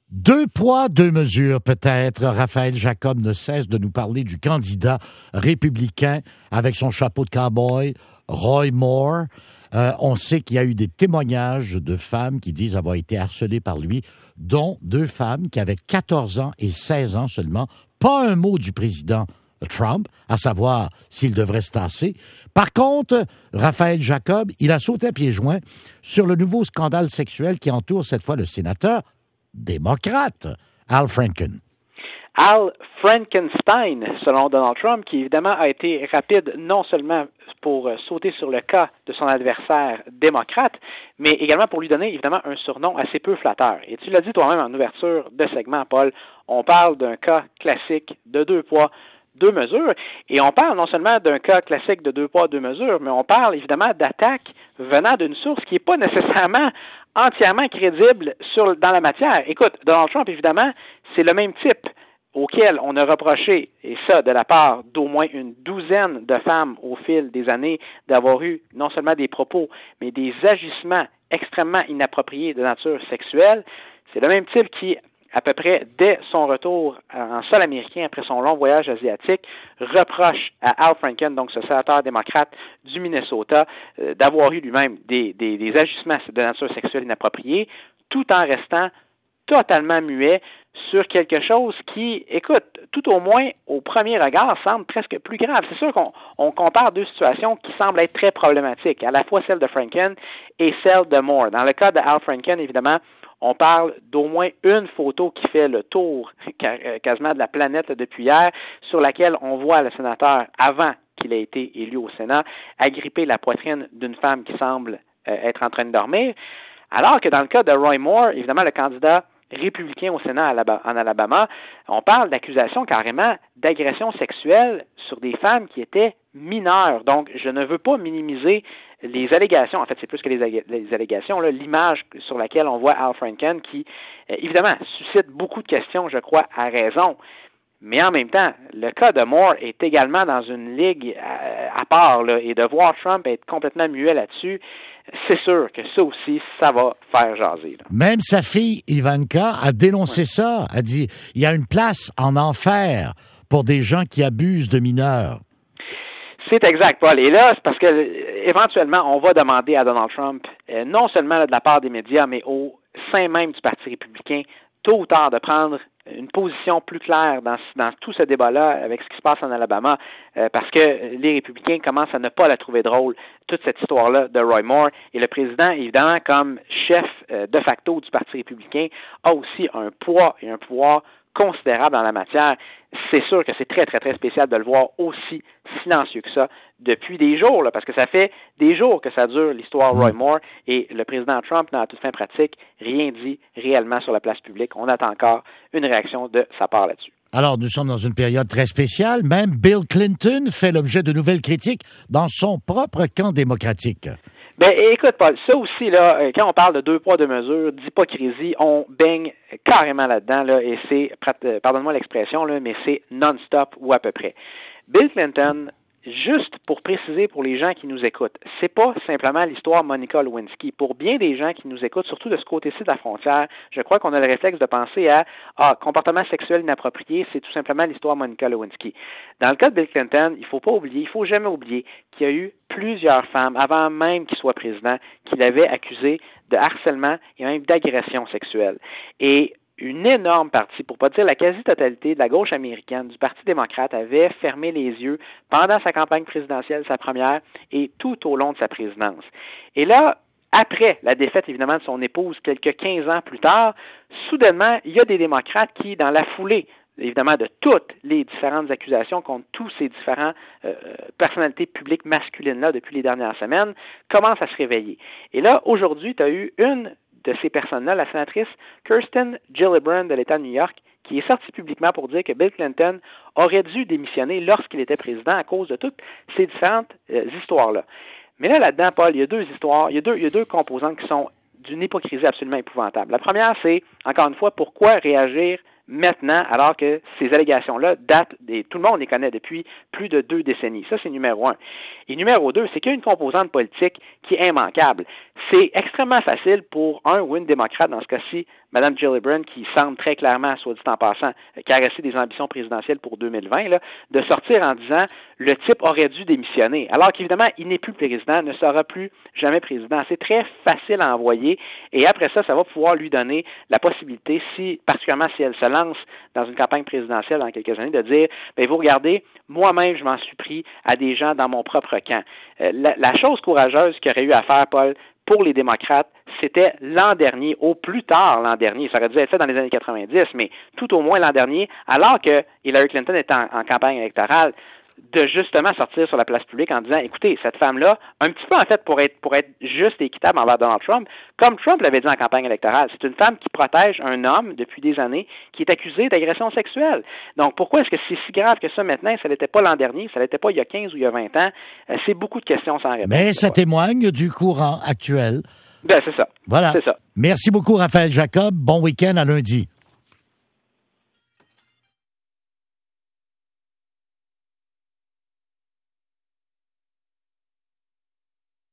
Deux poids, deux mesures, peut-être. Raphaël Jacob ne cesse de nous parler du candidat républicain avec son chapeau de cow-boy, Roy Moore. On sait qu'il y a eu des témoignages de femmes qui disent avoir été harcelées par lui, dont deux femmes qui avaient 14 ans et 16 ans seulement. Pas un mot du président Trump, à savoir s'il devrait se tasser. Par contre, Raphaël Jacob, il a sauté à pieds joints sur le nouveau scandale sexuel qui entoure cette fois le sénateur démocrate, Al Franken. Al Frankenstein, selon Donald Trump, qui évidemment a été rapide non seulement pour sauter sur le cas de son adversaire démocrate, mais également pour lui donner évidemment un surnom assez peu flatteur. Et tu l'as dit toi-même en ouverture de segment, Paul, on parle d'un cas classique de deux poids, deux mesures, et on parle non seulement d'un cas classique de deux poids, deux mesures, mais on parle évidemment d'attaques venant d'une source qui n'est pas nécessairement entièrement crédible dans la matière. Écoute, Donald Trump, évidemment, c'est le même type auquel on a reproché, et ça de la part d'au moins une douzaine de femmes au fil des années, d'avoir eu non seulement des propos, mais des agissements extrêmement inappropriés de nature sexuelle. C'est le même type qui, à peu près dès son retour en sol américain après son long voyage asiatique, reproche à Al Franken, donc ce sénateur démocrate du Minnesota, d'avoir eu lui-même des agissements de nature sexuelle inappropriés, tout en restant totalement muet sur quelque chose qui, écoute, tout au moins au premier regard, semble presque plus grave. C'est sûr qu'on compare deux situations qui semblent être très problématiques, à la fois celle de Franken et celle de Moore. Dans le cas de Al Franken, évidemment, on parle d'au moins une photo qui fait le tour quasiment de la planète depuis hier, sur laquelle on voit le sénateur, avant qu'il ait été élu au Sénat, agripper la poitrine d'une femme qui semble être en train de dormir. Alors que dans le cas de Roy Moore, évidemment, le candidat républicain au Sénat en Alabama, on parle d'accusations carrément d'agression sexuelle sur des femmes qui étaient mineures. Donc, je ne veux pas minimiser les allégations. En fait, c'est plus que les allégations, là, l'image sur laquelle on voit Al Franken qui, évidemment, suscite beaucoup de questions, je crois, à raison. Mais en même temps, le cas de Moore est également dans une ligue à part, là, et de voir Trump être complètement muet là-dessus, c'est sûr que ça aussi, ça va faire jaser. Là. Même sa fille, Ivanka, a dénoncé ça. A dit, il y a une place en enfer pour des gens qui abusent de mineurs. C'est exact, Paul. Et là, c'est parce que éventuellement, on va demander à Donald Trump, non seulement de la part des médias, mais au sein même du Parti républicain, tôt ou tard, de prendre une position plus claire dans tout ce débat-là avec ce qui se passe en Alabama, parce que les républicains commencent à ne pas la trouver drôle, toute cette histoire-là de Roy Moore. Et le président, évidemment, comme chef de facto du Parti républicain, a aussi un poids et un pouvoir considérable dans la matière. C'est sûr que c'est très, très, très spécial de le voir aussi silencieux que ça depuis des jours, là, parce que ça fait des jours que ça dure, l'histoire Roy Moore, et le président Trump, dans la toute fin pratique, rien dit réellement sur la place publique. On attend encore une réaction de sa part là-dessus. Alors, nous sommes dans une période très spéciale. Même Bill Clinton fait l'objet de nouvelles critiques dans son propre camp démocratique. Ben, écoute, Paul, ça aussi, là, quand on parle de deux poids, deux mesures, d'hypocrisie, on baigne carrément là-dedans, là, et c'est, pardonne-moi l'expression, là, mais c'est non-stop ou à peu près. Bill Clinton, juste pour préciser pour les gens qui nous écoutent, c'est pas simplement l'histoire Monica Lewinsky. Pour bien des gens qui nous écoutent, surtout de ce côté-ci de la frontière, je crois qu'on a le réflexe de penser à comportement sexuel inapproprié, c'est tout simplement l'histoire Monica Lewinsky. Dans le cas de Bill Clinton, il faut jamais oublier qu'il y a eu plusieurs femmes, avant même qu'il soit président, qui l'avaient accusé de harcèlement et même d'agression sexuelle. Et une énorme partie, pour pas dire la quasi-totalité de la gauche américaine, du Parti démocrate, avait fermé les yeux pendant sa campagne présidentielle, sa première, et tout au long de sa présidence. Et là, après la défaite, évidemment, de son épouse, quelques 15 ans plus tard, soudainement, il y a des démocrates qui, dans la foulée, évidemment, de toutes les différentes accusations contre tous ces différents personnalités publiques masculines-là depuis les dernières semaines, commencent à se réveiller. Et là, aujourd'hui, tu as eu une de ces personnes-là, la sénatrice Kirsten Gillibrand de l'État de New York, qui est sortie publiquement pour dire que Bill Clinton aurait dû démissionner lorsqu'il était président à cause de toutes ces différentes histoires-là. Mais là-dedans, Paul, il y a deux histoires, il y a deux composantes qui sont d'une hypocrisie absolument épouvantable. La première, c'est, encore une fois, pourquoi réagir maintenant, alors que ces allégations-là datent, tout le monde les connaît depuis plus de 2 décennies. Ça, c'est numéro 1. Et numéro 2, c'est qu'il y a une composante politique qui est immanquable. c'est extrêmement facile pour ou une démocrate, dans ce cas-ci, Mme Gillibrand, qui semble très clairement, soit dit en passant, caresser des ambitions présidentielles pour 2020, là, de sortir en disant le type aurait dû démissionner. Alors qu'évidemment, il n'est plus président, ne sera plus jamais président. C'est très facile à envoyer et après ça va pouvoir lui donner la possibilité, particulièrement si elle se lance dans une campagne présidentielle dans quelques années, de dire, vous regardez, moi-même, je m'en suis pris à des gens dans mon propre camp. La chose courageuse qu'il aurait eu à faire, Paul, pour les démocrates, c'était l'an dernier, au plus tard l'an dernier. Ça aurait dû être fait dans les années 90, mais tout au moins l'an dernier, alors que Hillary Clinton était en campagne électorale, de justement sortir sur la place publique en disant, écoutez, cette femme-là, un petit peu en fait pour être juste et équitable envers Donald Trump, comme Trump l'avait dit en campagne électorale, c'est une femme qui protège un homme depuis des années qui est accusé d'agression sexuelle. Donc pourquoi est-ce que c'est si grave que ça maintenant? Ça n'était pas l'an dernier, ça n'était pas il y a 15 ou il y a 20 ans. C'est beaucoup de questions sans réponse. Mais ça témoigne du courant actuel. Ben, c'est ça. Voilà. C'est ça. Merci beaucoup, Raphaël Jacob. Bon week-end à lundi.